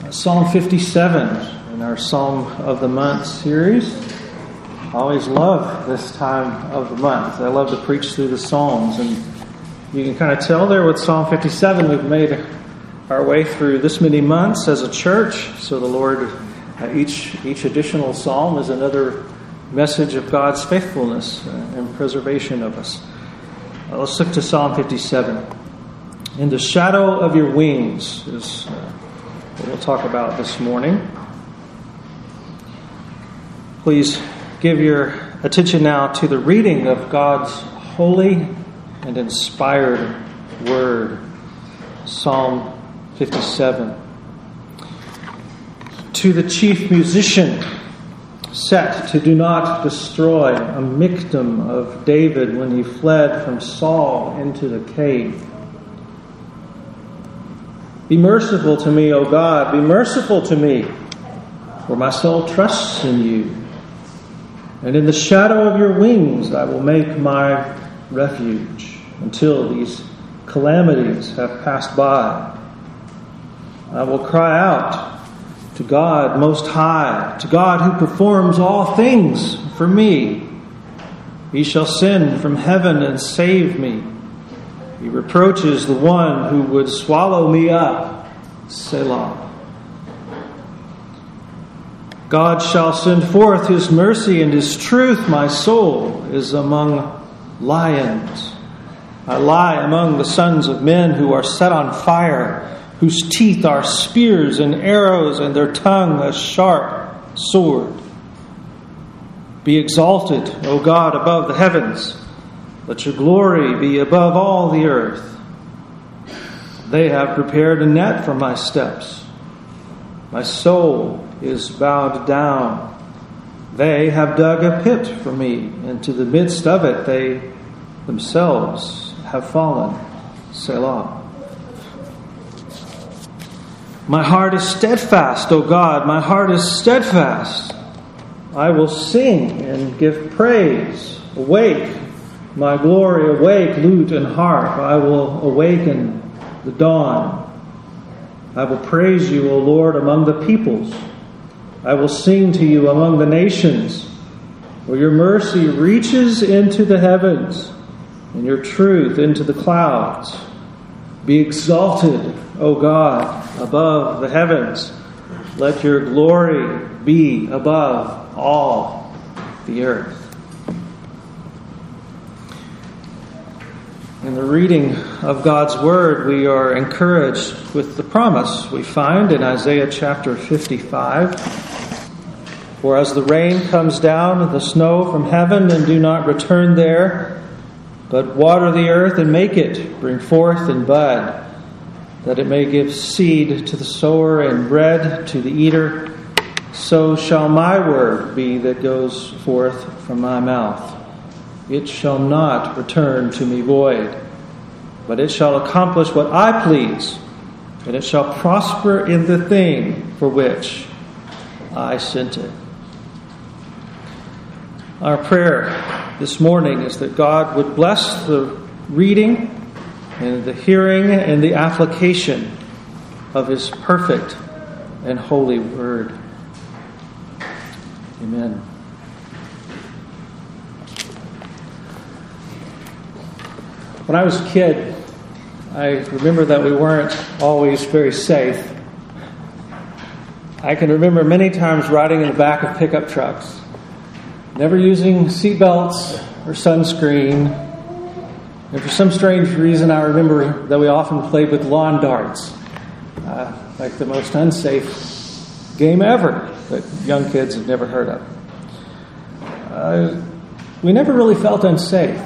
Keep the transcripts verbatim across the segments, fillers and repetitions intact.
Psalm fifty-seven in our Psalm of the Month series. I always love this time of the month. I love to preach through the Psalms, and you can kind of tell there with Psalm fifty-seven we've made our way through this many months as a church. So the Lord, uh, each each additional psalm is another message of God's faithfulness and preservation of us. Uh, let's look to Psalm fifty-seven. In the shadow of your wings is uh, what we'll talk about this morning. Please give your attention now to the reading of God's holy and inspired word. Psalm fifty-seven. To the chief musician, set to do not destroy, a Michtam of David when he fled from Saul into the cave. Be merciful to me, O God, be merciful to me, for my soul trusts in you. And in the shadow of your wings I will make my refuge until these calamities have passed by. I will cry out to God Most High, to God who performs all things for me. He shall send from heaven and save me. He reproaches the one who would swallow me up. Selah. God shall send forth his mercy and his truth. My soul is among lions. I lie among the sons of men who are set on fire, whose teeth are spears and arrows, and their tongue a sharp sword. Be exalted, O God, above the heavens. Let your glory be above all the earth. They have prepared a net for my steps. My soul is bowed down. They have dug a pit for me. Into the midst of it they themselves have fallen. Selah. My heart is steadfast, O God. My heart is steadfast. I will sing and give praise. Awake, my glory, awake, lute and harp. I will awaken the dawn. I will praise you, O Lord, among the peoples. I will sing to you among the nations. For your mercy reaches into the heavens, and your truth into the clouds. Be exalted, O God, above the heavens. Let your glory be above all the earth. In the reading of God's Word, we are encouraged with the promise we find in Isaiah chapter fifty-five. For as the rain comes down and the snow from heaven and do not return there, but water the earth and make it bring forth and bud, that it may give seed to the sower and bread to the eater, so shall my word be that goes forth from my mouth. It shall not return to me void, but it shall accomplish what I please, and it shall prosper in the thing for which I sent it. Our prayer this morning is that God would bless the reading and the hearing and the application of his perfect and holy word. Amen. When I was a kid, I remember that we weren't always very safe. I can remember many times riding in the back of pickup trucks, never using seatbelts or sunscreen. And for some strange reason, I remember that we often played with lawn darts, uh, like the most unsafe game ever that young kids have never heard of. Uh, we never really felt unsafe.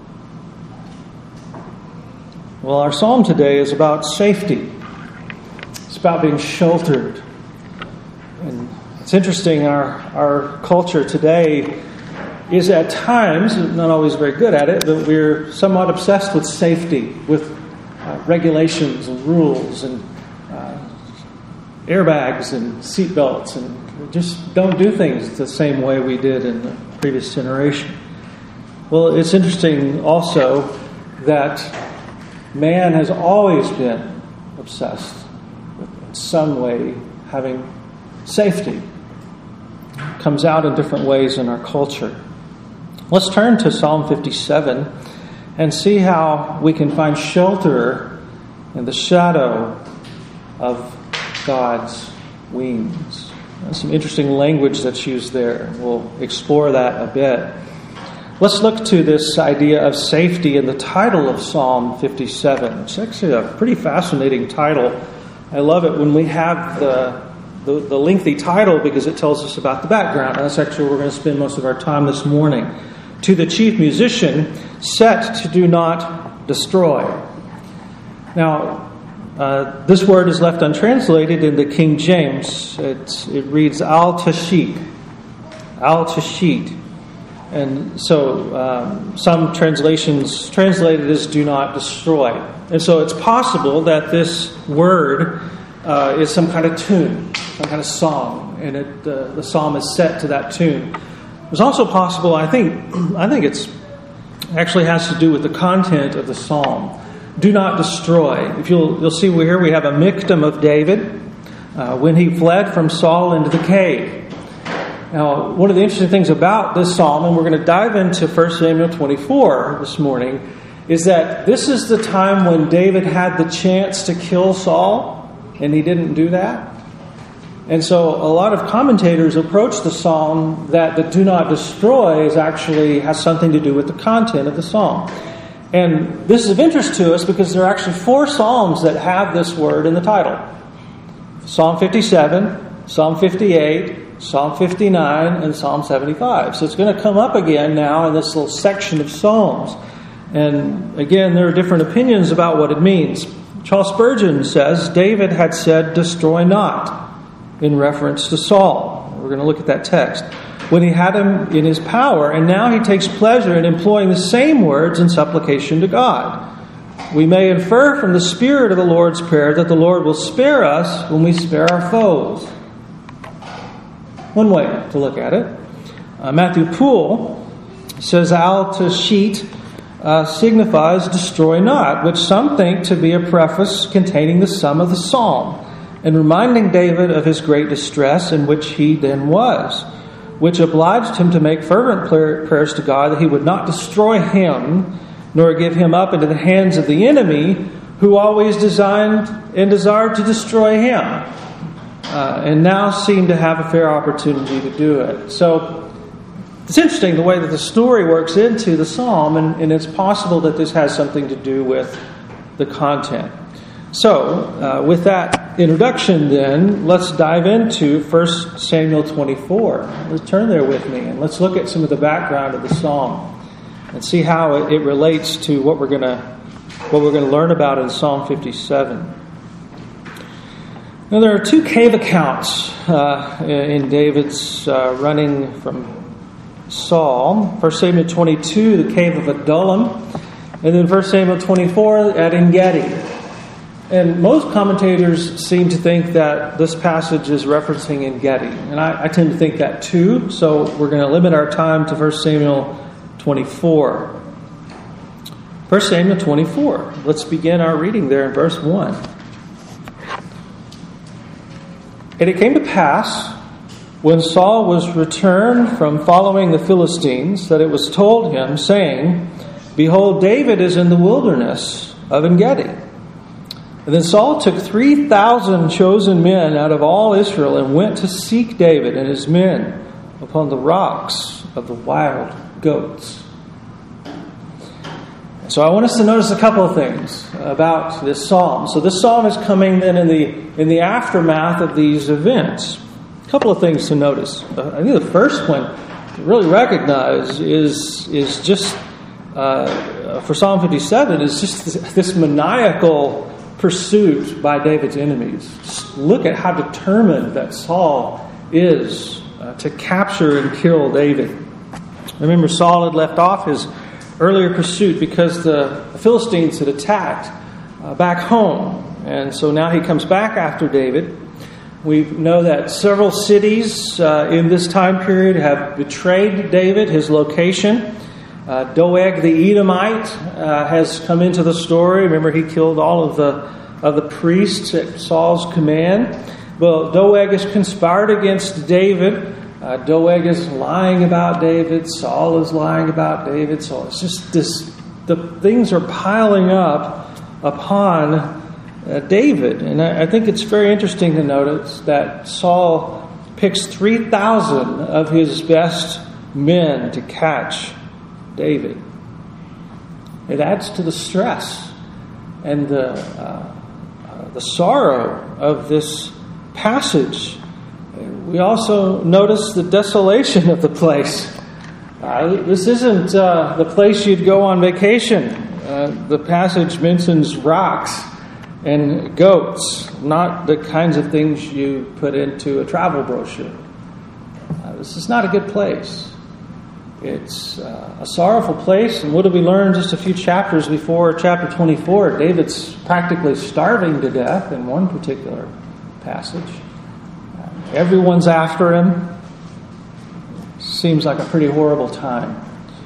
Well, our psalm today is about safety. It's about being sheltered. And it's interesting, our, our culture today is at times, not always very good at it, but we're somewhat obsessed with safety, with uh, regulations and rules and uh, airbags and seatbelts, and we just don't do things the same way we did in the previous generation. Well, it's interesting also that man has always been obsessed with, in some way, having safety. It comes out in different ways in our culture. Let's turn to Psalm fifty-seven and see how we can find shelter in the shadow of God's wings. There's some interesting language that's used there. We'll explore that a bit. Let's look to this idea of safety in the title of Psalm fifty-seven. It's actually a pretty fascinating title. I love it when we have the, the, the lengthy title because it tells us about the background. And that's actually where we're going to spend most of our time this morning. To the chief musician, set to do not destroy. Now, uh, this word is left untranslated in the King James. It's, it reads al-tashit. Al-tashit. And so um, some translations translate it as do not destroy. And so it's possible that this word uh, is some kind of tune, some kind of song, and it, uh, the psalm is set to that tune. It's also possible, I think, I think it's actually has to do with the content of the psalm. Do not destroy. If you'll you'll see here we have a miktam of David uh, when he fled from Saul into the cave. Now, one of the interesting things about this psalm, and we're going to dive into First Samuel twenty-four this morning, is that this is the time when David had the chance to kill Saul, and he didn't do that. And so a lot of commentators approach the psalm that the do not destroy is actually has something to do with the content of the psalm. And this is of interest to us because there are actually four psalms that have this word in the title. Psalm fifty-seven, Psalm fifty-eight, Psalm fifty-nine, and Psalm seventy-five. So it's going to come up again now in this little section of psalms. And again, there are different opinions about what it means. Charles Spurgeon says David had said, "Destroy not," in reference to Saul. We're going to look at that text. When he had him in his power, and now he takes pleasure in employing the same words in supplication to God. We may infer from the spirit of the Lord's Prayer that the Lord will spare us when we spare our foes. One way to look at it. Uh, Matthew Poole says al-tashit uh, signifies destroy not, which some think to be a preface containing the sum of the psalm, and reminding David of his great distress in which he then was, which obliged him to make fervent prayers to God that he would not destroy him, nor give him up into the hands of the enemy, who always designed and desired to destroy him, uh, and now seemed to have a fair opportunity to do it. So it's interesting the way that the story works into the psalm, and, and it's possible that this has something to do with the content. So, uh, with that introduction then, let's dive into First Samuel twenty-four. Let's turn there with me and let's look at some of the background of the psalm and see how it, it relates to what we're going to what we're going to learn about in Psalm fifty-seven. Now, there are two cave accounts uh, in David's uh, running from Saul. First Samuel twenty-two, the cave of Adullam, and then First Samuel twenty-four at En-Gedi. And most commentators seem to think that this passage is referencing En-Gedi. And I, I tend to think that too. So we're going to limit our time to First Samuel twenty-four. First Samuel twenty-four. Let's begin our reading there in verse one. And it came to pass, when Saul was returned from following the Philistines, that it was told him, saying, Behold, David is in the wilderness of En-Gedi. And then Saul took three thousand chosen men out of all Israel and went to seek David and his men upon the rocks of the wild goats. So I want us to notice a couple of things about this psalm. So this psalm is coming then in the in the aftermath of these events. A couple of things to notice. I think the first one to really recognize is is just uh, for Psalm fifty-seven is just this, this maniacal pursuit by David's enemies. Just look at how determined that Saul is uh, to capture and kill David. Remember, Saul had left off his earlier pursuit because the Philistines had attacked uh, back home. And so now he comes back after David. We know that several cities uh, in this time period have betrayed David, his location. Uh, Doeg the Edomite uh, has come into the story. Remember, he killed all of the of the priests at Saul's command. Well, Doeg is conspired against David. Uh, Doeg is lying about David. Saul is lying about David. So it's just this, the things are piling up upon uh, David. And I, I think it's very interesting to notice that Saul picks three thousand of his best men to catch David. It adds to the stress and the, uh, uh, the sorrow of this passage. We also notice the desolation of the place. Uh, this isn't uh, the place you'd go on vacation. Uh, the passage mentions rocks and goats, not the kinds of things you put into a travel brochure. Uh, this is not a good place. It's uh, a sorrowful place, and what did we learn just a few chapters before chapter twenty-four? David's practically starving to death in one particular passage. Uh, everyone's after him. Seems like a pretty horrible time.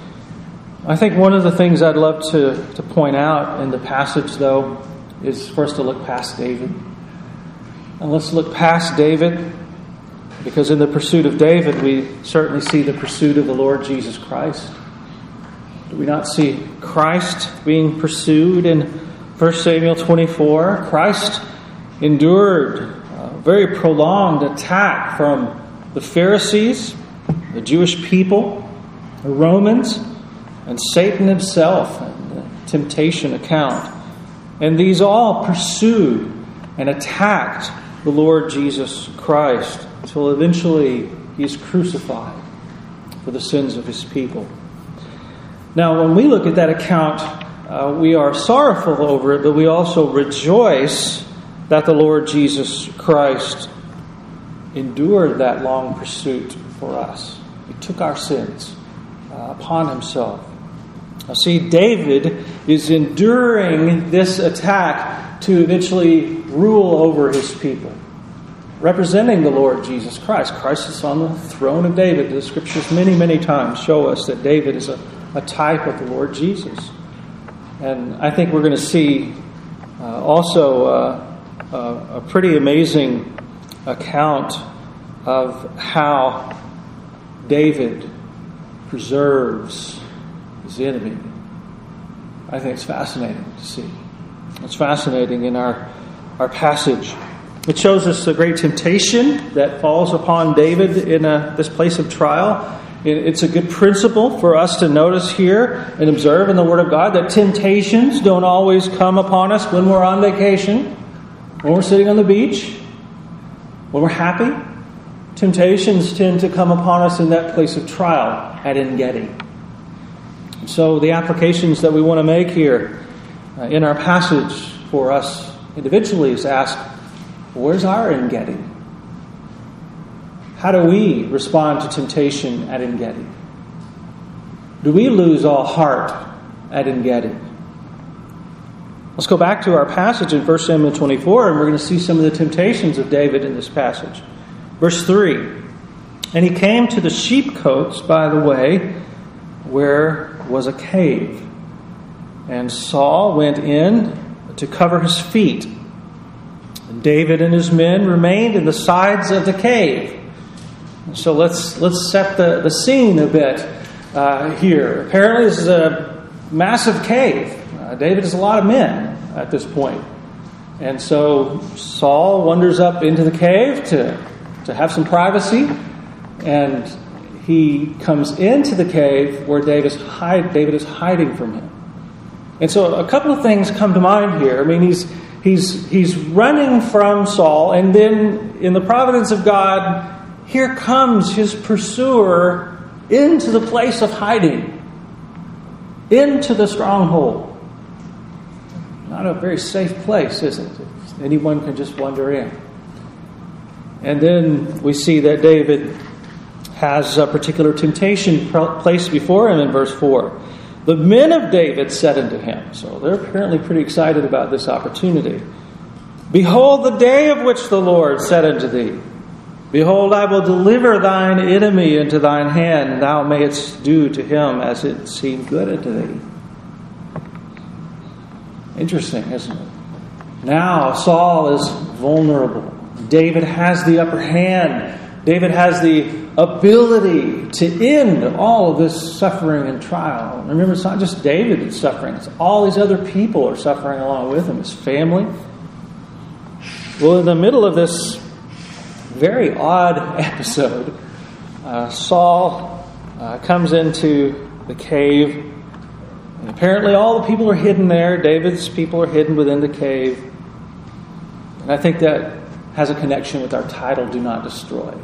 I think one of the things I'd love to, to point out in the passage, though, is first to look past David. And let's look past David, because in the pursuit of David, we certainly see the pursuit of the Lord Jesus Christ. Do we not see Christ being pursued in First Samuel twenty-four? Christ endured a very prolonged attack from the Pharisees, the Jewish people, the Romans, and Satan himself, and the temptation account. And these all pursued and attacked the Lord Jesus Christ until eventually he is crucified for the sins of his people. Now, when we look at that account, uh, we are sorrowful over it, but we also rejoice that the Lord Jesus Christ endured that long pursuit for us. He took our sins uh, upon himself. Now, see, David is enduring this attack to eventually rule over his people, representing the Lord Jesus Christ. Christ is on the throne of David. The scriptures many, many times show us that David is a, a type of the Lord Jesus. And I think we're going to see uh, also uh, uh, a pretty amazing account of how David preserves his enemy. I think it's fascinating to see. It's fascinating in our, our passage. It shows us the great temptation that falls upon David in a, this place of trial. It, it's a good principle for us to notice here and observe in the Word of God that temptations don't always come upon us when we're on vacation, when we're sitting on the beach, when we're happy. Temptations tend to come upon us in that place of trial at En-Gedi. So the applications that we want to make here uh, in our passage for us individually is ask, where's our En-Gedi? How do we respond to temptation at En-Gedi? Do we lose all heart at En-Gedi? Let's go back to our passage in First Samuel twenty-four, and we're going to see some of the temptations of David in this passage. Verse three, and he came to the sheepcotes by the way, where was a cave. And Saul went in to cover his feet. And David and his men remained in the sides of the cave. So let's let's set the, the scene a bit uh, here. Apparently this is a massive cave. Uh, David has a lot of men at this point. And so Saul wanders up into the cave to, to have some privacy. And he comes into the cave where David's hide, David is hiding from him. And so a couple of things come to mind here. I mean, he's he's he's running from Saul, and then in the providence of God, here comes his pursuer into the place of hiding, into the stronghold. Not a very safe place, is it? Anyone can just wander in. And then we see that David has a particular temptation placed before him in verse four. The men of David said unto him, so they're apparently pretty excited about this opportunity, behold, the day of which the Lord said unto thee, behold, I will deliver thine enemy into thine hand, and thou mayest do to him as it seemed good unto thee. Interesting, isn't it? Now Saul is vulnerable. David has the upper hand. David has the ability to end all of this suffering and trial. And remember, it's not just David that's suffering. It's all these other people are suffering along with him, his family. Well, in the middle of this very odd episode, uh, Saul uh, comes into the cave. And apparently all the people are hidden there. David's people are hidden within the cave. And I think that has a connection with our title, Do Not Destroy.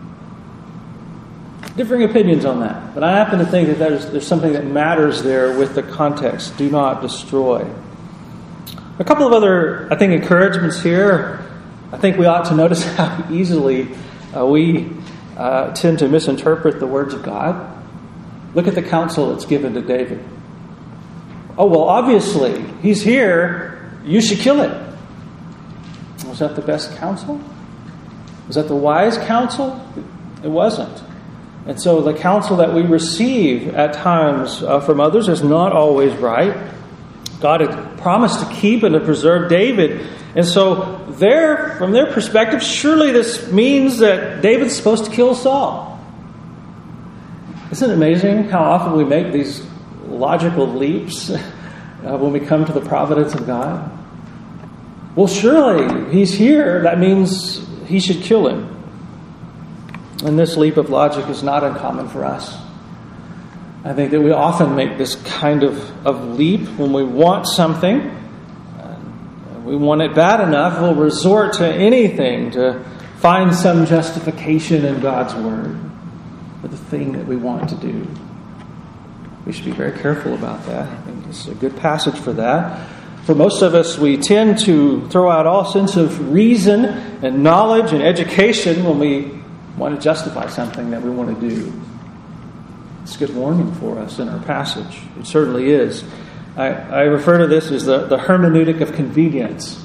Differing opinions on that. But I happen to think that there's, there's something that matters there with the context. Do not destroy. A couple of other, I think, encouragements here. I think we ought to notice how easily uh, we uh, tend to misinterpret the words of God. Look at the counsel that's given to David. Oh, well, obviously, he's here. You should kill it. Was that the best counsel? Was that the wise counsel? It wasn't. And so the counsel that we receive at times uh, from others is not always right. God had promised to keep and to preserve David. And so there, from their perspective, surely this means that David's supposed to kill Saul. Isn't it amazing how often we make these logical leaps uh, when we come to the providence of God? Well, surely he's here. That means he should kill him. And this leap of logic is not uncommon for us. I think that we often make this kind of, of leap when we want something. Uh, we want it bad enough, we'll resort to anything to find some justification in God's Word for the thing that we want to do. We should be very careful about that. I think it's a good passage for that. For most of us, we tend to throw out all sense of reason and knowledge and education when we want to justify something that we want to do. It's a good warning for us in our passage. It certainly is. I, I refer to this as the, the hermeneutic of convenience.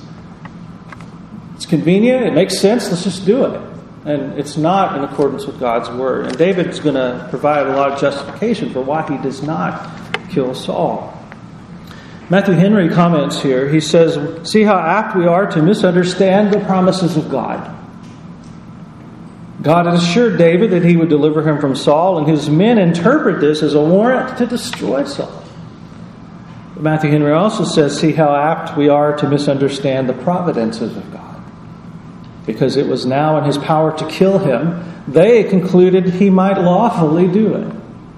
It's convenient, it makes sense, let's just do it. And it's not in accordance with God's Word. And David's going to provide a lot of justification for why he does not kill Saul. Matthew Henry comments here. He says, see how apt we are to misunderstand the promises of God. God had assured David that he would deliver him from Saul, and his men interpret this as a warrant to destroy Saul. But Matthew Henry also says, see how apt we are to misunderstand the providences of God. Because it was now in his power to kill him, they concluded he might lawfully do it.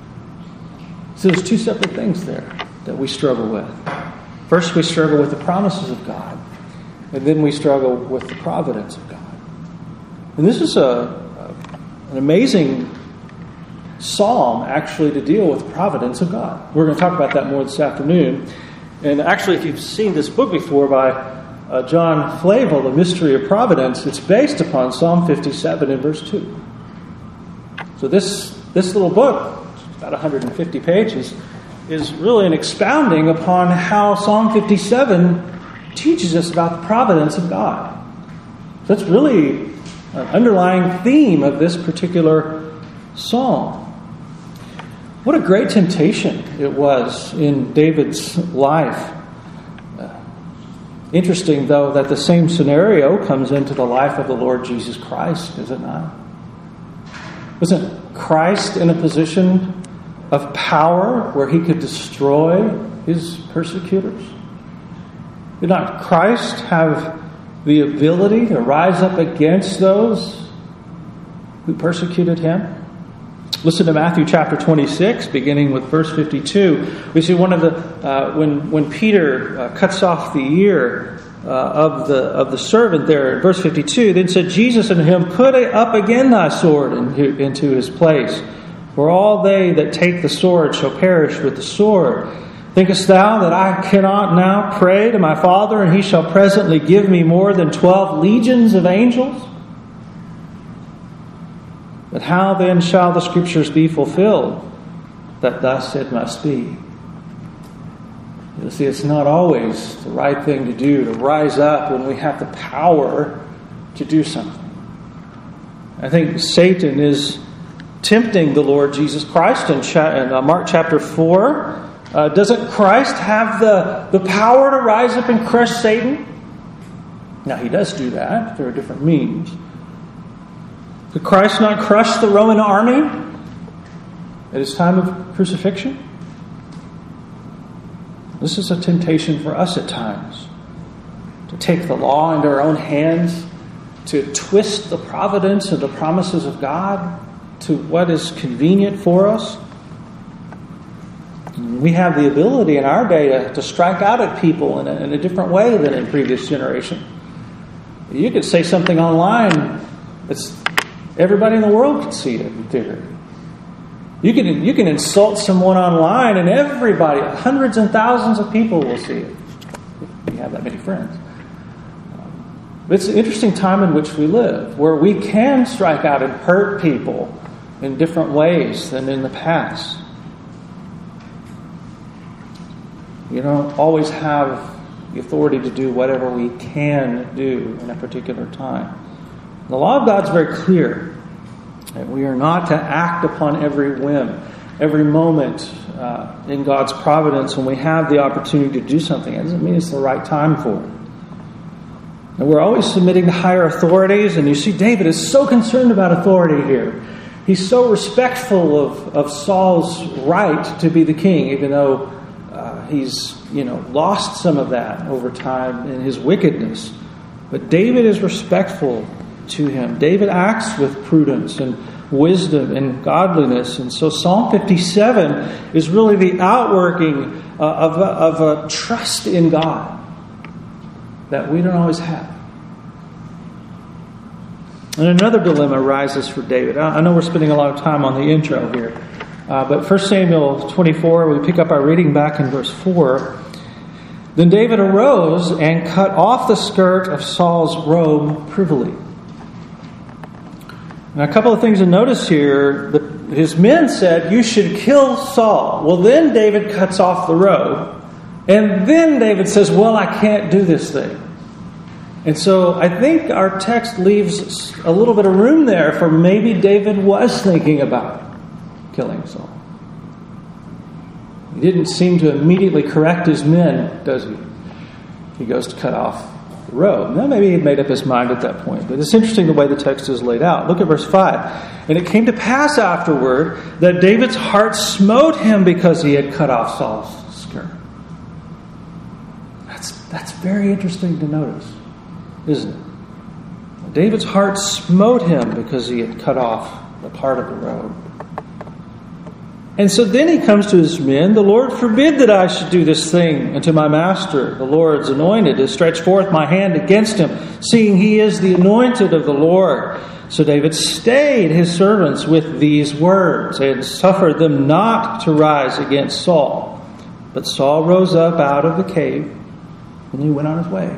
So there's two separate things there that we struggle with. First, we struggle with the promises of God, and then we struggle with the providence of God. And this is a, a an amazing psalm, actually, to deal with the providence of God. We're going to talk about that more this afternoon. And actually, if you've seen this book before by uh, John Flavel, The Mystery of Providence, it's based upon Psalm fifty-seven and verse two. So this this little book, about one hundred fifty pages, is really an expounding upon how Psalm fifty-seven teaches us about the providence of God. So that's really an underlying theme of this particular psalm. What a great temptation it was in David's life. Uh, interesting, though, that the same scenario comes into the life of the Lord Jesus Christ, is it not? Wasn't Christ in a position of power where he could destroy his persecutors? Did not Christ have the ability to rise up against those who persecuted him? Listen to Matthew chapter twenty-six, beginning with verse fifty-two. We see one of the uh, when when Peter uh, cuts off the ear uh, of the of the servant there in verse fifty-two. Then said Jesus unto him, "Put up again thy sword into his place. For all they that take the sword shall perish with the sword. Thinkest thou that I cannot now pray to my Father, and he shall presently give me more than twelve legions of angels? But how then shall the Scriptures be fulfilled, that thus it must be?" You see, it's not always the right thing to do, to rise up when we have the power to do something. I think Satan is tempting the Lord Jesus Christ in, cha- in uh, Mark chapter four. Uh, doesn't Christ have the, the power to rise up and crush Satan? Now, he does do that through different means. Did Christ not crush the Roman army at his time of crucifixion? This is a temptation for us at times, to take the law into our own hands, to twist the providence and the promises of God to what is convenient for us. We have the ability in our day to, to strike out at people in a, in a different way than in previous generation. You could say something online that's everybody in the world could see it in theory. You can you can insult someone online and everybody, hundreds and thousands of people will see it. If you have that many friends. But it's an interesting time in which we live, where we can strike out and hurt people in different ways than in the past. You don't always have the authority to do whatever we can do in a particular time. The law of God is very clear. That we are not to act upon every whim, every moment uh, in God's providence when we have the opportunity to do something. It doesn't mean it's the right time for it. And we're always submitting to higher authorities, and you see David is so concerned about authority here. He's so respectful of, of Saul's right to be the king, even though uh, he's you know lost some of that over time in his wickedness. But David is respectful to him. David acts with prudence and wisdom and godliness. And so Psalm fifty-seven is really the outworking uh, of, a, of a trust in God that we don't always have. And another dilemma arises for David. I know we're spending a lot of time on the intro here. Uh, but First Samuel twenty-four, we pick up our reading back in verse four. Then David arose and cut off the skirt of Saul's robe privily. Now, a couple of things to notice here. The, his men said, you should kill Saul. Well, then David cuts off the robe. And then David says, well, I can't do this thing. And so I think our text leaves a little bit of room there for maybe David was thinking about killing Saul. He didn't seem to immediately correct his men, does he? He goes to cut off the robe. Now, maybe he had made up his mind at that point. But it's interesting the way the text is laid out. Look at verse five. And it came to pass afterward that David's heart smote him because he had cut off Saul's skirt. That's, that's very interesting to notice, isn't it? David's heart smote him because he had cut off the part of the robe. And so then he comes to his men, the Lord forbid that I should do this thing unto my master, the Lord's anointed, to stretch forth my hand against him, seeing he is the anointed of the Lord. So David stayed his servants with these words, and suffered them not to rise against Saul. But Saul rose up out of the cave, and he went on his way.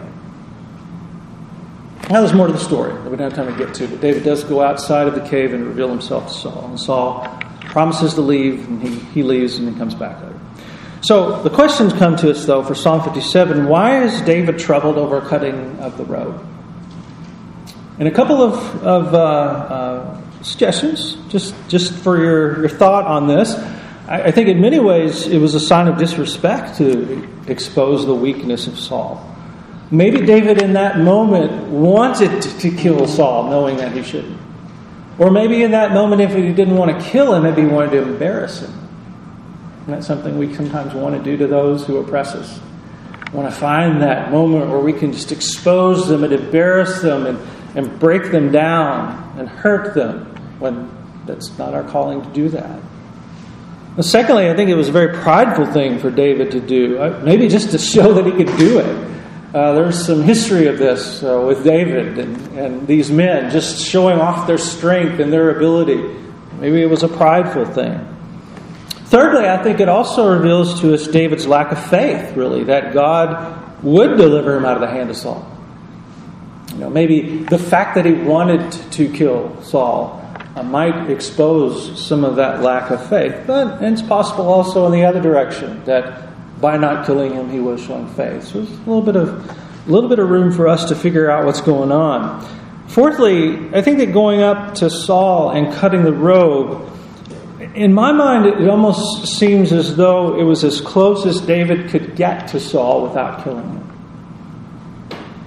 Now there's more to the story that we don't have time to get to, but David does go outside of the cave and reveal himself to Saul. And Saul promises to leave, and he, he leaves, and he comes back later. So the questions come to us, though, for Psalm fifty-seven. Why is David troubled over cutting of the robe? And a couple of, of uh, uh, suggestions, just, just for your, your thought on this. I, I think in many ways it was a sign of disrespect to expose the weakness of Saul. Maybe David in that moment wanted to kill Saul, knowing that he shouldn't. Or maybe in that moment, if he didn't want to kill him, maybe he wanted to embarrass him. And that's something we sometimes want to do to those who oppress us. We want to find that moment where we can just expose them and embarrass them and, and break them down and hurt them, when that's not our calling to do that. And secondly, I think it was a very prideful thing for David to do, maybe just to show that he could do it. Uh, there's some history of this uh, with David and, and these men just showing off their strength and their ability. Maybe it was a prideful thing. Thirdly, I think it also reveals to us David's lack of faith, really, that God would deliver him out of the hand of Saul. You know, maybe the fact that he wanted to kill Saul uh, might expose some of that lack of faith. But it's possible also in the other direction, that by not killing him, he was showing faith. So there's a little bit of a little bit of room for us to figure out what's going on. Fourthly, I think that going up to Saul and cutting the robe, in my mind, it almost seems as though it was as close as David could get to Saul without killing him.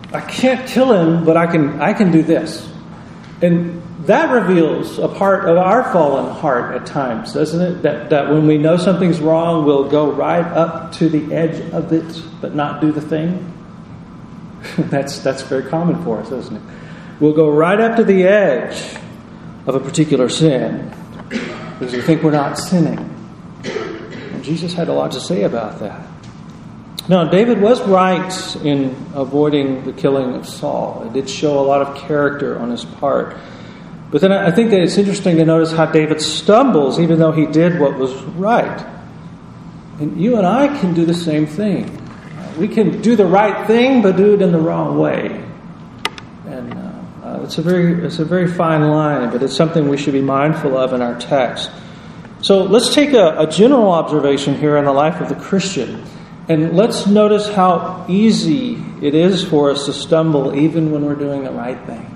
I can't kill him, but I can I can do this. And that reveals a part of our fallen heart at times, doesn't it? That, that when we know something's wrong, we'll go right up to the edge of it, but not do the thing. that's that's very common for us, isn't it? We'll go right up to the edge of a particular sin because we think we're not sinning. And Jesus had a lot to say about that. Now, David was right in avoiding the killing of Saul. It did show a lot of character on his part. But then I think that it's interesting to notice how David stumbles, even though he did what was right. And you and I can do the same thing. We can do the right thing, but do it in the wrong way. And uh, uh, it's a very, it's a very fine line, but it's something we should be mindful of in our text. So let's take a, a general observation here on the life of the Christian. And let's notice how easy it is for us to stumble even when we're doing the right thing.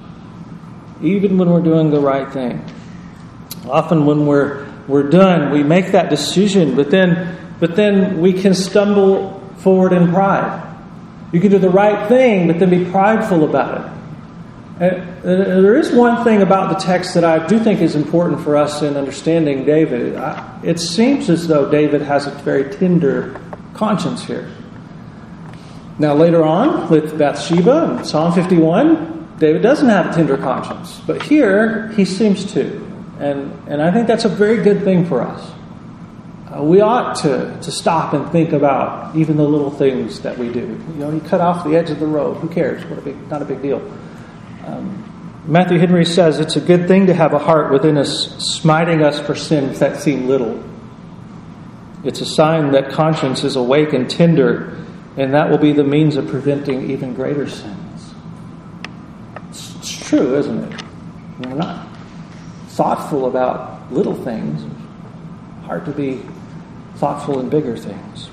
Even when we're doing the right thing. Often when we're we're done, we make that decision, but then but then we can stumble forward in pride. You can do the right thing, but then be prideful about it. And there is one thing about the text that I do think is important for us in understanding David. It seems as though David has a very tender conscience here. Now later on with Bathsheba in Psalm fifty-one, David doesn't have a tender conscience, but here he seems to, and and I think that's a very good thing for us. Uh, we ought to to stop and think about even the little things that we do. You know, you cut off the edge of the road. Who cares? What a big, not a big deal. Um, Matthew Henry says it's a good thing to have a heart within us smiting us for sins that seem little. It's a sign that conscience is awake and tender, and that will be the means of preventing even greater sins. It's, it's true, isn't it? We're not thoughtful about little things. It's hard to be thoughtful in bigger things.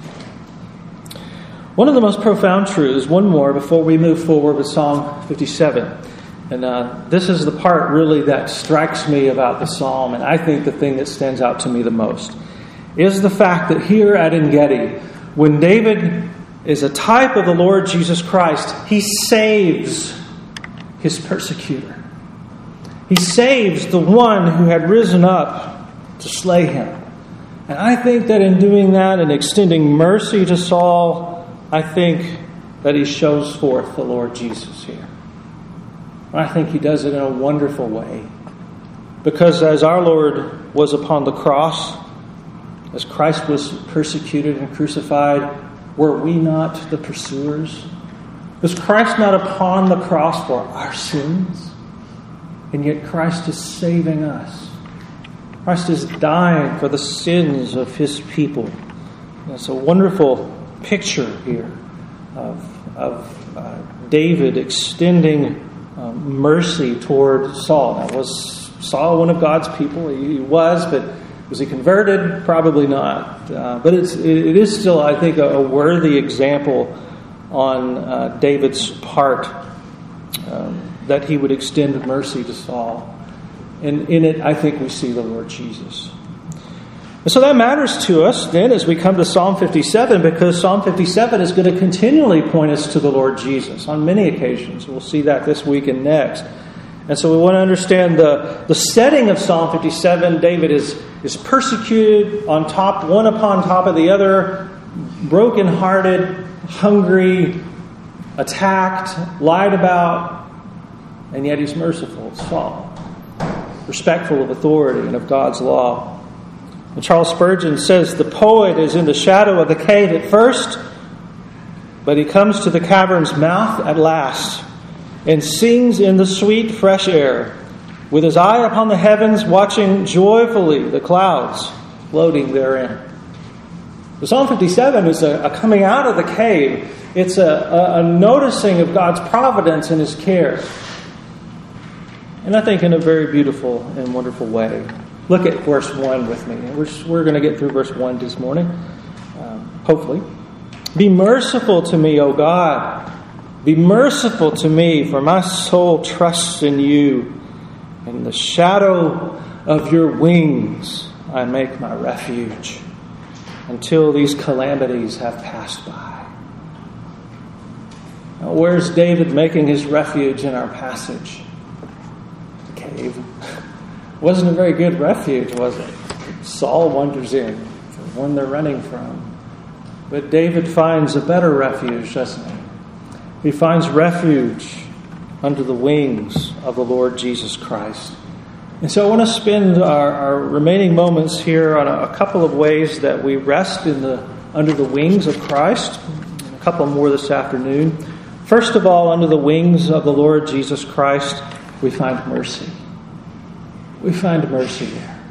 One of the most profound truths, one more before we move forward with Psalm fifty-seven. And uh, this is the part really that strikes me about the psalm, and I think the thing that stands out to me the most, is the fact that here at En-Gedi, when David is a type of the Lord Jesus Christ, he saves his persecutor. He saves the one who had risen up to slay him. And I think that in doing that and extending mercy to Saul, I think that he shows forth the Lord Jesus here. I think he does it in a wonderful way. Because as our Lord was upon the cross, as Christ was persecuted and crucified, were we not the pursuers? Was Christ not upon the cross for our sins? And yet Christ is saving us. Christ is dying for the sins of his people. And it's a wonderful picture here of, of uh, David extending um, mercy toward Saul. Now, was Saul one of God's people? He was, but was he converted? Probably not. Uh, but it's, it is still, I think, a, a worthy example on uh, David's part, um, that he would extend mercy to Saul. And in it, I think we see the Lord Jesus. And so that matters to us then as we come to Psalm fifty-seven, because Psalm fifty-seven is going to continually point us to the Lord Jesus on many occasions. We'll see that this week and next. And so we want to understand the, the setting of Psalm fifty-seven. David is, is persecuted on top, one upon top of the other, brokenhearted, hungry, attacked, lied about, and yet he's merciful. It's Saul, respectful of authority and of God's law. And Charles Spurgeon says, the poet is in the shadow of the cave at first, but he comes to the cavern's mouth at last, and sings in the sweet fresh air, with his eye upon the heavens, watching joyfully the clouds floating therein. The Psalm fifty-seven is a, a coming out of the cave. It's a, a, a noticing of God's providence and his care. And I think in a very beautiful and wonderful way. Look at verse one with me. We're, we're going to get through verse one this morning, um, hopefully. Be merciful to me, O God. Be merciful to me, for my soul trusts in you. In the shadow of your wings I make my refuge, until these calamities have passed by. Now, where's David making his refuge in our passage? The cave. Wasn't a very good refuge, was it? Saul wanders in, the one they're running from. But David finds a better refuge, doesn't he? He finds refuge under the wings of the Lord Jesus Christ. And so I want to spend our, our remaining moments here on a, a couple of ways that we rest in the under the wings of Christ. A couple more this afternoon. First of all, under the wings of the Lord Jesus Christ, we find mercy. We find mercy there.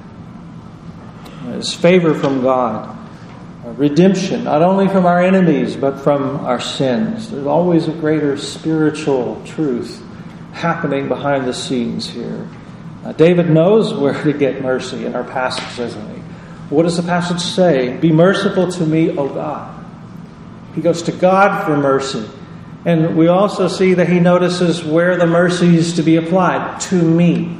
It's favor from God. Redemption, not only from our enemies, but from our sins. There's always a greater spiritual truth happening behind the scenes here. Uh, David knows where to get mercy in our passage, doesn't he? What does the passage say? Be merciful to me, O God. He goes to God for mercy. And we also see that he notices where the mercy is to be applied. To me.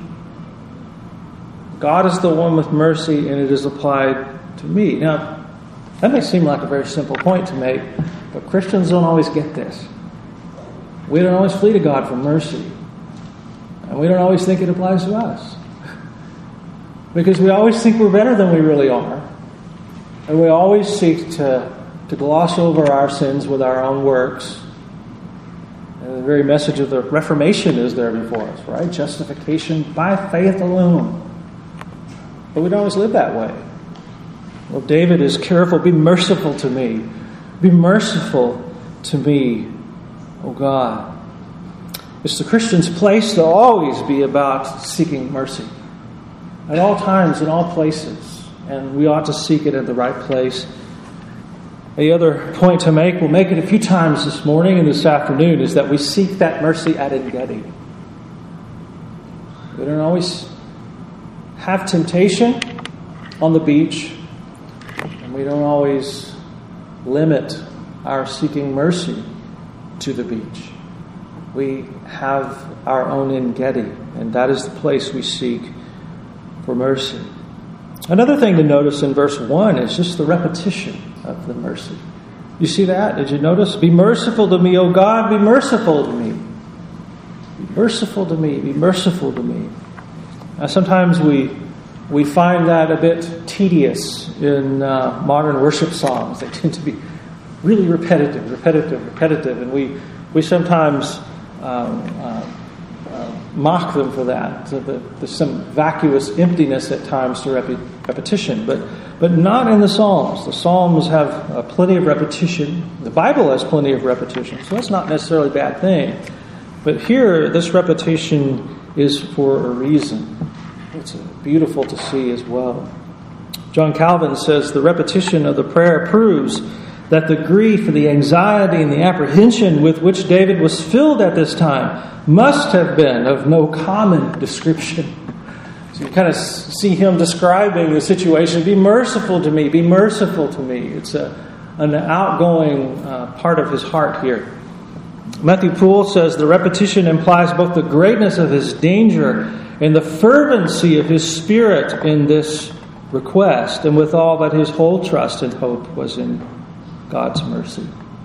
God is the one with mercy, and it is applied to me. Now, that may seem like a very simple point to make, but Christians don't always get this. We don't always flee to God for mercy. And we don't always think it applies to us. Because we always think we're better than we really are. And we always seek to, to gloss over our sins with our own works. And the very message of the Reformation is there before us, right? Justification by faith alone. But we don't always live that way. Well, David is careful. Be merciful to me. Be merciful to me, O God. It's the Christian's place to always be about seeking mercy. At all times, in all places. And we ought to seek it at the right place. The other point to make, we'll make it a few times this morning and this afternoon, is that we seek that mercy at En-Gedi. We don't always have temptation on the beach. We don't always limit our seeking mercy to the beach. We have our own En-Gedi, and that is the place we seek for mercy. Another thing to notice in verse one is just the repetition of the mercy. You see that? Did you notice? Be merciful to me, O God, be merciful to me. Be merciful to me, be merciful to me. Now, sometimes we We find that a bit tedious in uh, modern worship songs. They tend to be really repetitive, repetitive, repetitive, and we we sometimes um, uh, uh, mock them for that. So the, there's some vacuous emptiness at times to rep- repetition, but but not in the Psalms. The Psalms have uh, plenty of repetition. The Bible has plenty of repetition, so that's not necessarily a bad thing. But here, this repetition is for a reason. It's beautiful to see as well. John Calvin says the repetition of the prayer proves that the grief and the anxiety and the apprehension with which David was filled at this time must have been of no common description. So you kind of see him describing the situation. Be merciful to me, be merciful to me. It's a, an outgoing uh, part of his heart here. Matthew Poole says the repetition implies both the greatness of his danger and the fervency of his spirit in this request, and withal that his whole trust and hope was in God's mercy.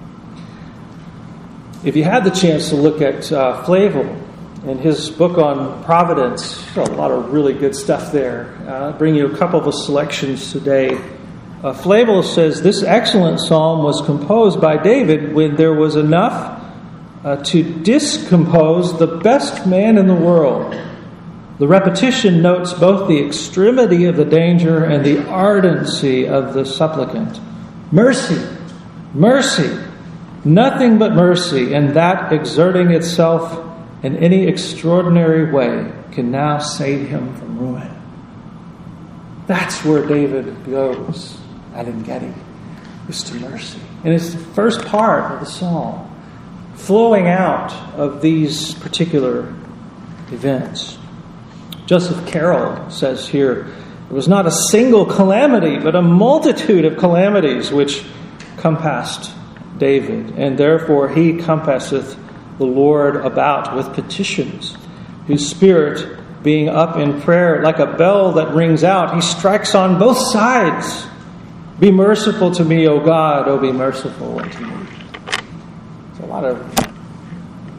If you had the chance to look at uh, Flavel in his book on Providence, there's a lot of really good stuff there. Uh, I'll bring you a couple of selections today. Uh, Flavel says this excellent psalm was composed by David when there was enough uh, to discompose the best man in the world. The repetition notes both the extremity of the danger and the ardency of the supplicant. Mercy, mercy, nothing but mercy, and that exerting itself in any extraordinary way can now save him from ruin. That's where David goes at En-Gedi, is to mercy. And it's the first part of the psalm, flowing out of these particular events. Joseph Carroll says here, it was not a single calamity, but a multitude of calamities which compassed David, and therefore he compasseth the Lord about with petitions, whose spirit being up in prayer like a bell that rings out, he strikes on both sides. Be merciful to me, O God, O be merciful unto me. There's a lot of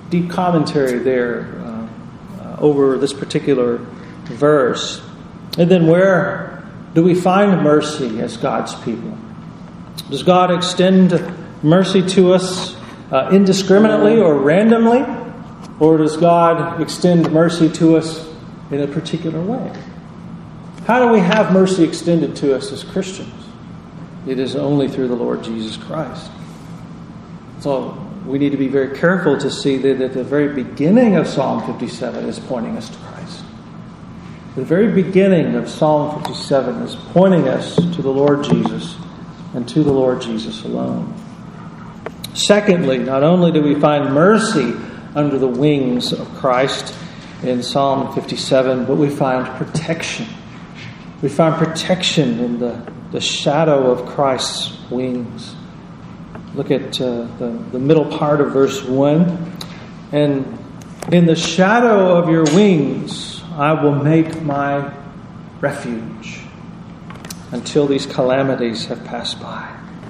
deep commentary there uh, uh, over this particular verse. And then where do we find mercy as God's people? Does God extend mercy to us uh, indiscriminately or randomly? Or does God extend mercy to us in a particular way? How do we have mercy extended to us as Christians? It is only through the Lord Jesus Christ. So we need to be very careful to see that at the very beginning of Psalm fifty-seven is pointing us to Christ. The very beginning of Psalm fifty-seven is pointing us to the Lord Jesus and to the Lord Jesus alone. Secondly, not only do we find mercy under the wings of Christ in Psalm fifty-seven, but we find protection. We find protection in the, the shadow of Christ's wings. Look at uh, the, the middle part of verse one. And in the shadow of your wings, I will make my refuge until these calamities have passed by.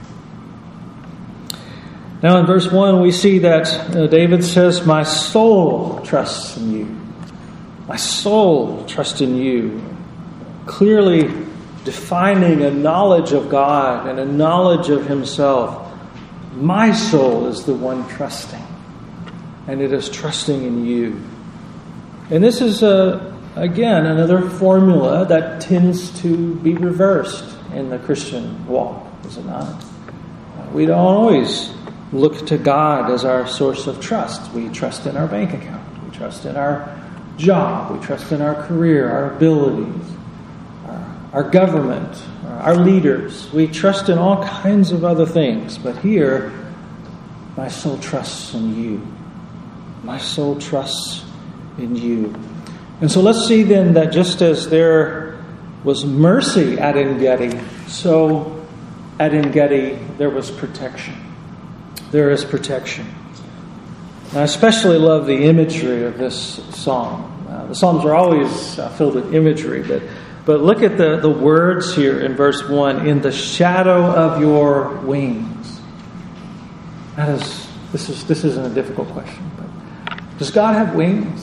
Now in verse one we see that uh, David says, my soul trusts in you. My soul trusts in you. Clearly defining a knowledge of God and a knowledge of himself. My soul is the one trusting. And it is trusting in you. And this is, uh, again, another formula that tends to be reversed in the Christian walk, is it not? We don't always look to God as our source of trust. We trust in our bank account. We trust in our job. We trust in our career, our abilities, our, our government, our leaders. We trust in all kinds of other things. But here, my soul trusts in you. My soul trusts in you. And so let's see then that just as there was mercy at En-gedi, so at En-gedi there was protection. There is protection. And I especially love the imagery of this psalm. Uh, the psalms are always uh, filled with imagery, but but look at the, the words here in verse one. In the shadow of your wings. That is, this is this isn't a difficult question, but does God have wings?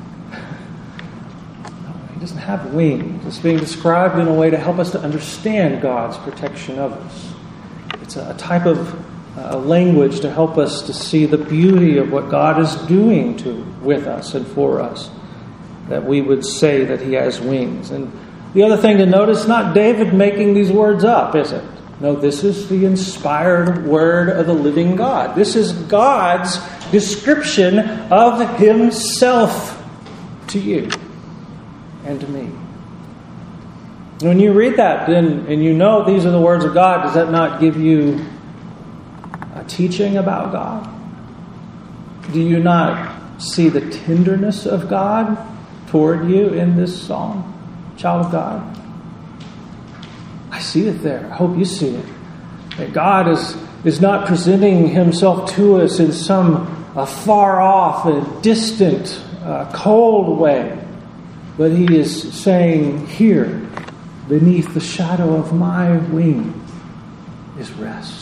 No, he doesn't have wings. It's being described in a way to help us to understand God's protection of us. It's a, a type of a language to help us to see the beauty of what God is doing to with us and for us, that we would say that he has wings. And the other thing to note is not David making these words up, is it? No, this is the inspired word of the living God. This is God's description of himself to you and to me. When you read that then, and you know these are the words of God, does that not give you a teaching about God? Do you not see the tenderness of God toward you in this psalm, child of God? I see it there. I hope you see it. That God is, is not presenting himself to us in some uh, far off and distant, uh, cold way, but he is saying, here, beneath the shadow of my wing is rest.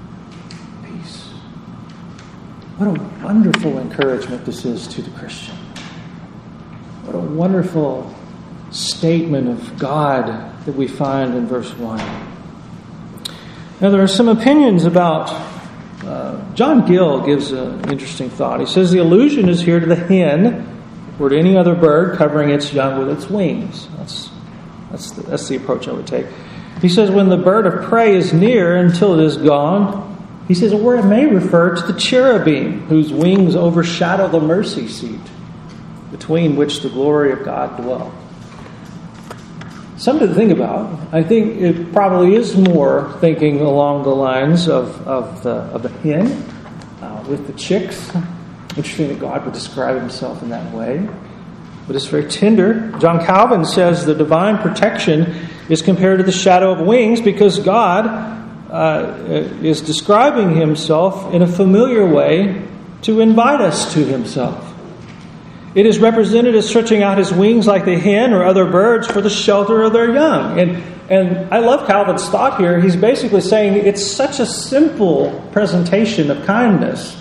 What a wonderful encouragement this is to the Christian. What a wonderful statement of God that we find in verse one. Now there are some opinions about, uh, John Gill gives an interesting thought. He says the allusion is here to the hen or to any other bird covering its young with its wings. That's, that's, the, that's the approach I would take. He says when the bird of prey is near until it is gone, he says, or it may refer to the cherubim whose wings overshadow the mercy seat between which the glory of God dwells. Something to think about. I think it probably is more thinking along the lines of, of, the, of the hen uh, with the chicks. Interesting that God would describe himself in that way. But it's very tender. John Calvin says the divine protection is compared to the shadow of wings because God Uh, is describing himself in a familiar way to invite us to himself. It is represented as stretching out his wings like the hen or other birds for the shelter of their young. And and I love Calvin's thought here. He's basically saying it's such a simple presentation of kindness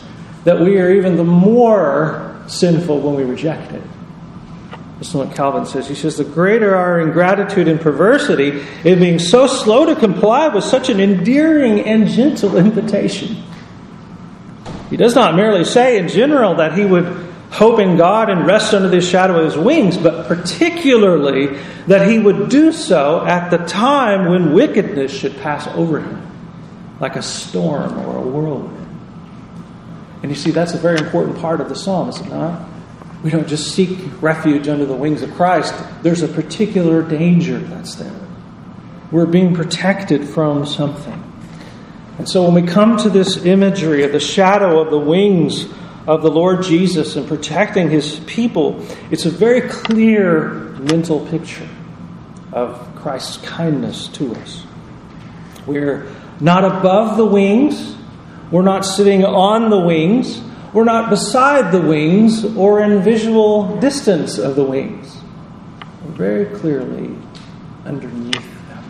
that we are even the more sinful when we reject it. This is what Calvin says. He says, the greater our ingratitude and perversity in being so slow to comply with such an endearing and gentle invitation. He does not merely say in general that he would hope in God and rest under the shadow of his wings, but particularly that he would do so at the time when wickedness should pass over him, like a storm or a whirlwind. And you see, that's a very important part of the psalm, is it not? We don't just seek refuge under the wings of Christ. There's a particular danger that's there. We're being protected from something. And so when we come to this imagery of the shadow of the wings of the Lord Jesus and protecting his people, it's a very clear mental picture of Christ's kindness to us. We're not above the wings. We're not sitting on the wings. We're not beside the wings or in visual distance of the wings. We're very clearly underneath them.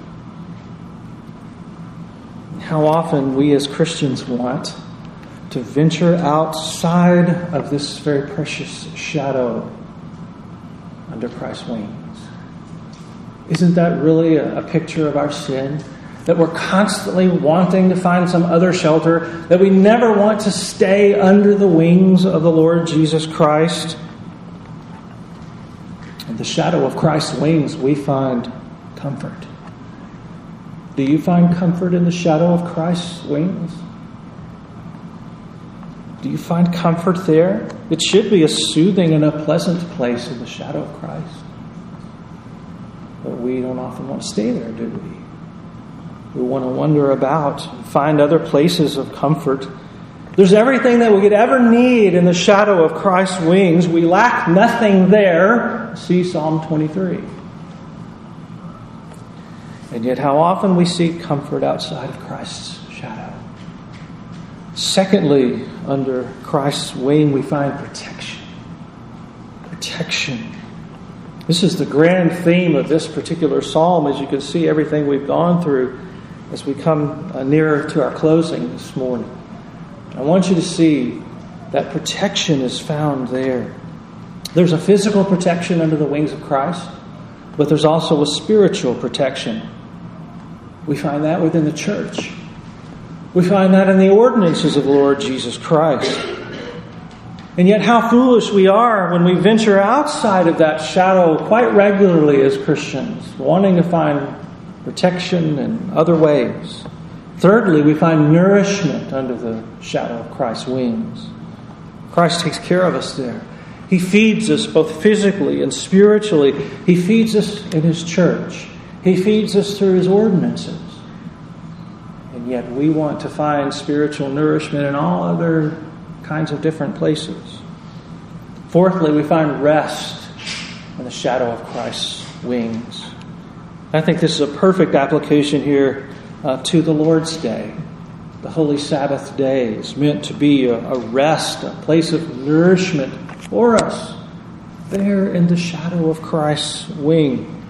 How often we as Christians want to venture outside of this very precious shadow under Christ's wings. Isn't that really a, a picture of our sin? That we're constantly wanting to find some other shelter, that we never want to stay under the wings of the Lord Jesus Christ. In the shadow of Christ's wings, we find comfort. Do you find comfort in the shadow of Christ's wings? Do you find comfort there? It should be a soothing and a pleasant place in the shadow of Christ. But we don't often want to stay there, do we? We want to wander about and find other places of comfort. There's everything that we could ever need in the shadow of Christ's wings. We lack nothing there. See Psalm twenty-three. And yet how often we seek comfort outside of Christ's shadow. Secondly, under Christ's wing, we find protection. Protection. This is the grand theme of this particular psalm, as you can see everything we've gone through as we come uh, nearer to our closing this morning. I want you to see that protection is found there. There's a physical protection under the wings of Christ, but there's also a spiritual protection. We find that within the church. We find that in the ordinances of the Lord Jesus Christ. And yet how foolish we are when we venture outside of that shadow quite regularly as Christians, wanting to find protection in other ways. Thirdly, we find nourishment under the shadow of Christ's wings. Christ takes care of us there. He feeds us both physically and spiritually. He feeds us in his church. He feeds us through his ordinances. And yet we want to find spiritual nourishment in all other kinds of different places. Fourthly, we find rest in the shadow of Christ's wings. I think this is a perfect application here uh, to the Lord's Day. The Holy Sabbath day is meant to be a, a rest, a place of nourishment for us, there in the shadow of Christ's wing.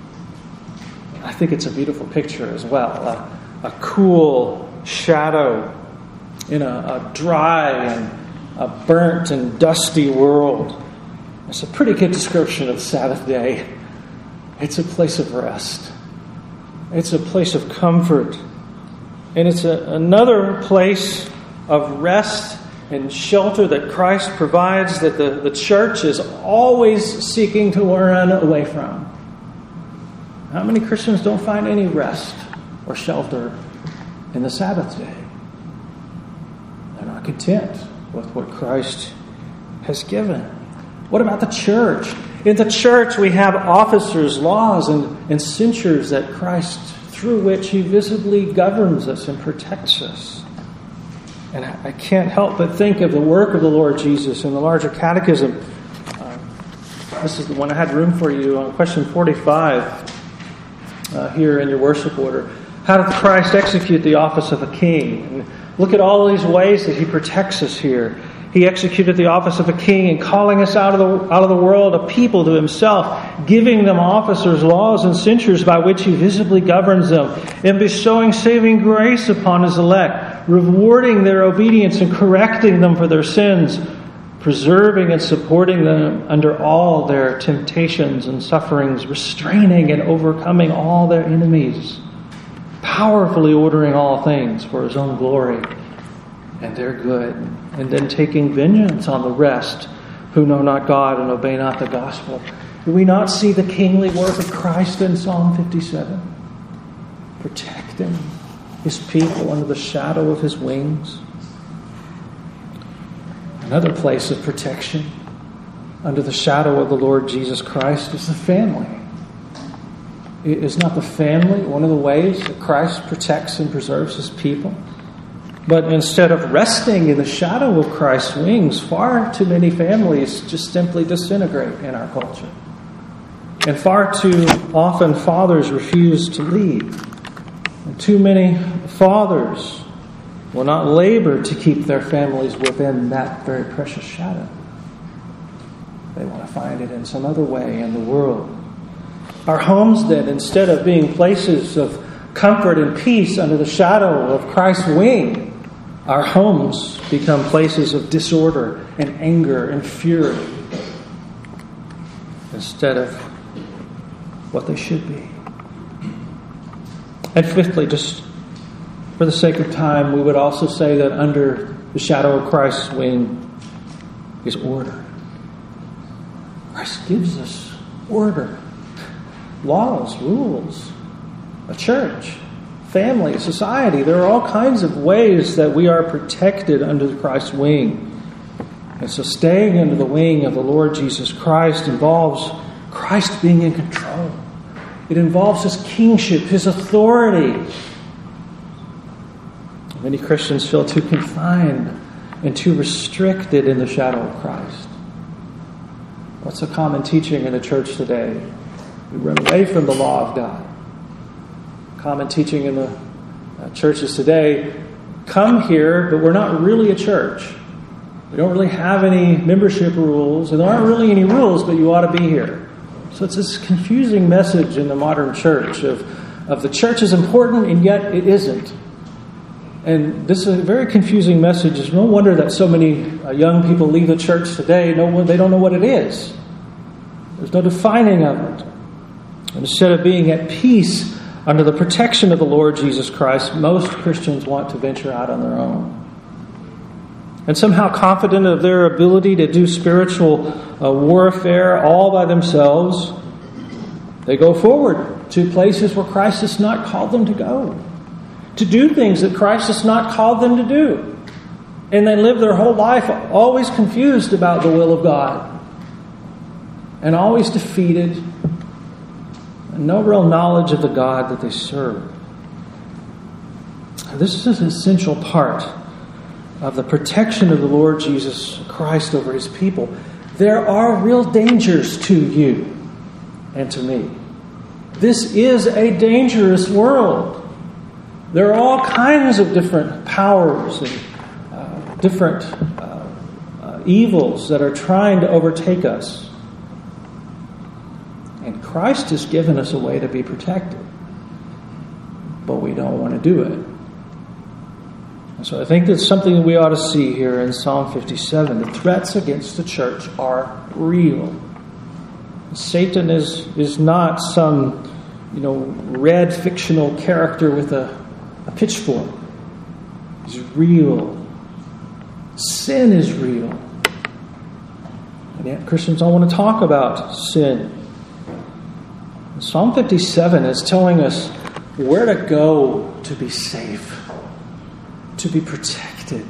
I think it's a beautiful picture as well. A, a cool shadow in a, a dry and a burnt and dusty world. It's a pretty good description of the Sabbath day. It's a place of rest. It's a place of comfort. And it's a, another place of rest and shelter that Christ provides, that the, the church is always seeking to run away from. How many Christians don't find any rest or shelter in the Sabbath day? They're not content with what Christ has given. What about the church? In the church we have officers, laws, and, and censures that Christ, through which he visibly governs us and protects us. And I, I can't help but think of the work of the Lord Jesus in the larger catechism. Uh, this is the one I had room for you on question forty-five uh, here in your worship order. How did Christ execute the office of a king? And look at all these ways that he protects us here. He executed the office of a king in calling us out of the out of the world, a people to himself, giving them officers, laws, and censures by which he visibly governs them, and bestowing saving grace upon his elect, rewarding their obedience and correcting them for their sins, preserving and supporting them under all their temptations and sufferings, restraining and overcoming all their enemies, powerfully ordering all things for his own glory and their good, and then taking vengeance on the rest who know not God and obey not the gospel. Do we not see the kingly work of Christ in Psalm fifty-seven? Protecting his people under the shadow of his wings. Another place of protection under the shadow of the Lord Jesus Christ is the family. Is not the family one of the ways that Christ protects and preserves his people? But instead of resting in the shadow of Christ's wings, far too many families just simply disintegrate in our culture. And far too often fathers refuse to lead. And too many fathers will not labor to keep their families within that very precious shadow. They want to find it in some other way in the world. Our homes then, instead of being places of comfort and peace under the shadow of Christ's wing, our homes become places of disorder and anger and fury instead of what they should be. And fifthly, just for the sake of time, we would also say that under the shadow of Christ's wing is order. Christ gives us order, laws, rules, a church, family, society. There are all kinds of ways that we are protected under Christ's wing. And so staying under the wing of the Lord Jesus Christ involves Christ being in control. It involves his kingship, his authority. Many Christians feel too confined and too restricted in the shadow of Christ. What's a common teaching in the church today? We run away from the law of God. Common teaching in the uh, churches today, come here, but we're not really a church. We don't really have any membership rules, and there aren't really any rules, but you ought to be here. So it's this confusing message in the modern church of, of the church is important, and yet it isn't. And this is a very confusing message. It's no wonder that so many uh, young people leave the church today. No, they don't know what it is. There's no defining of it. And instead of being at peace under the protection of the Lord Jesus Christ, most Christians want to venture out on their own. And somehow confident of their ability to do spiritual uh, warfare all by themselves, they go forward to places where Christ has not called them to go, to do things that Christ has not called them to do. And they live their whole life always confused about the will of God and always defeated, and no real knowledge of the God that they serve. This is an essential part of the protection of the Lord Jesus Christ over his people. There are real dangers to you and to me. This is a dangerous world. There are all kinds of different powers and uh, different uh, uh, evils that are trying to overtake us. And Christ has given us a way to be protected, but we don't want to do it. And so I think that's something that we ought to see here in Psalm fifty-seven. The threats against the church are real. Satan is, is not some, you know, red fictional character with a, a pitchfork. He's real. Sin is real. And yet Christians don't want to talk about sin. Psalm fifty-seven is telling us where to go to be safe, to be protected.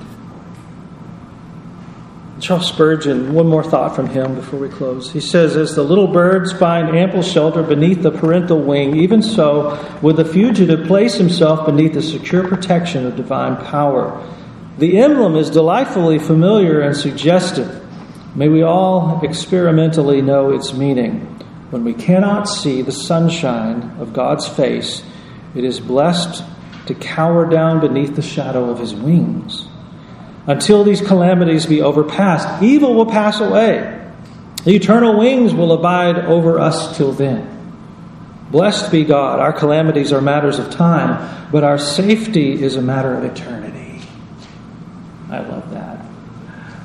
Charles Spurgeon, one more thought from him before we close. He says, as the little birds find ample shelter beneath the parental wing, even so would the fugitive place himself beneath the secure protection of divine power. The emblem is delightfully familiar and suggestive. May we all experimentally know its meaning. When we cannot see the sunshine of God's face, it is blessed to cower down beneath the shadow of his wings. Until these calamities be overpassed, evil will pass away. The eternal wings will abide over us till then. Blessed be God. Our calamities are matters of time, but our safety is a matter of eternity.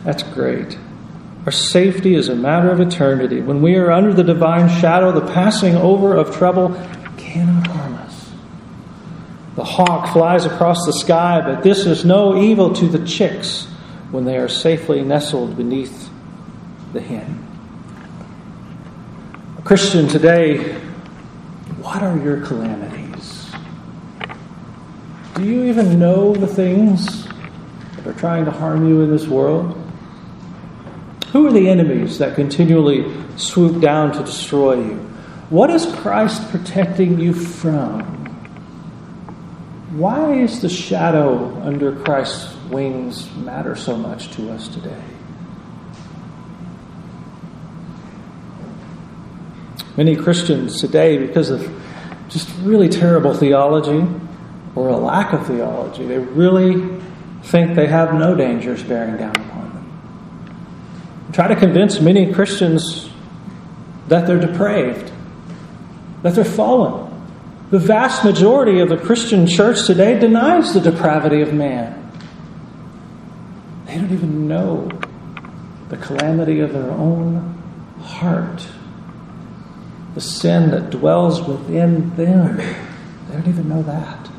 That's great. Our safety is a matter of eternity. When we are under the divine shadow, the passing over of trouble cannot harm us. The hawk flies across the sky, but this is no evil to the chicks when they are safely nestled beneath the hen. Christian, today, what are your calamities? Do you even know the things that are trying to harm you in this world? Who are the enemies that continually swoop down to destroy you? What is Christ protecting you from? Why is the shadow under Christ's wings matter so much to us today? Many Christians today, because of just really terrible theology or a lack of theology, they really think they have no dangers bearing down upon them. Try to convince many Christians that they're depraved, that they're fallen. The vast majority of the Christian church today denies the depravity of man. They don't even know the calamity of their own heart, the sin that dwells within them. They don't even know that.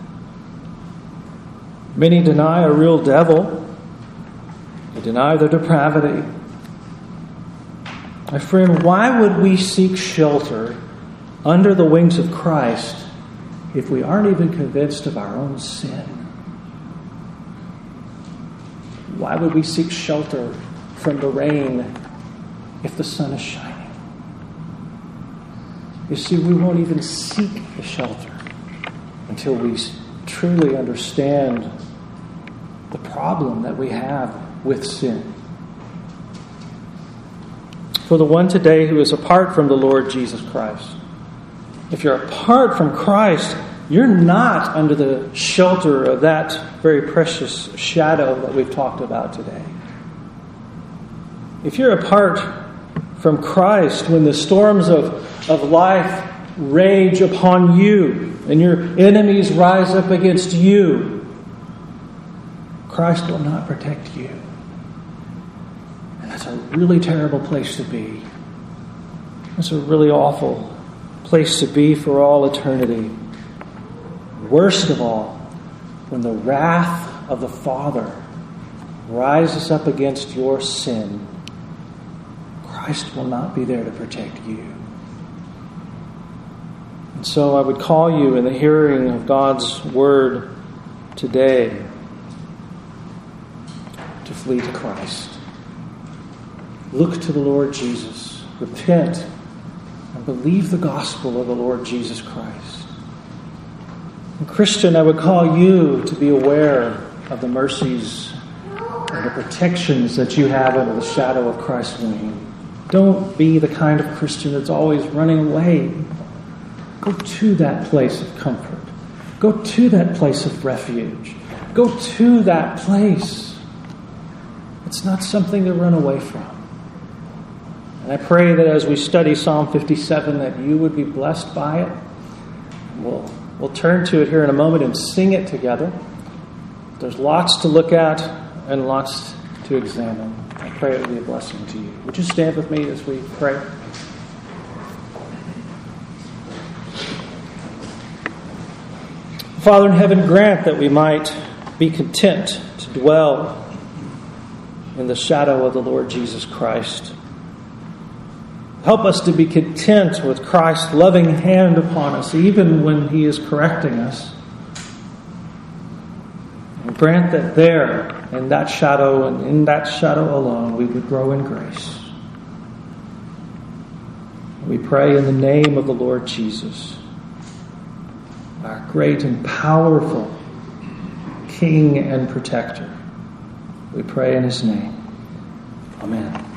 Many deny a real devil. They deny their depravity. My friend, why would we seek shelter under the wings of Christ if we aren't even convinced of our own sin? Why would we seek shelter from the rain if the sun is shining? You see, we won't even seek the shelter until we truly understand the problem that we have with sin. For the one today who is apart from the Lord Jesus Christ, if you're apart from Christ, you're not under the shelter of that very precious shadow that we've talked about today. If you're apart from Christ when the storms of, of life rage upon you and your enemies rise up against you, Christ will not protect you. And that's a really terrible place to be. That's a really awful place to be for all eternity. Worst of all, when the wrath of the Father rises up against your sin, Christ will not be there to protect you. And so I would call you in the hearing of God's word today to flee to Christ. Look to the Lord Jesus. Repent and believe the gospel of the Lord Jesus Christ. And Christian, I would call you to be aware of the mercies and the protections that you have under the shadow of Christ's wing. Don't be the kind of Christian that's always running away. Go to that place of comfort. Go to that place of refuge. Go to that place. It's not something to run away from. And I pray that as we study Psalm fifty-seven, that you would be blessed by it. We'll, we'll turn to it here in a moment and sing it together. There's lots to look at and lots to examine. I pray it will be a blessing to you. Would you stand with me as we pray? Father in heaven, grant that we might be content to dwell in the shadow of the Lord Jesus Christ. Help us to be content with Christ's loving hand upon us, even when He is correcting us. And grant that there, in that shadow and in that shadow alone, we would grow in grace. We pray in the name of the Lord Jesus, our great and powerful King and Protector. We pray in His name. Amen.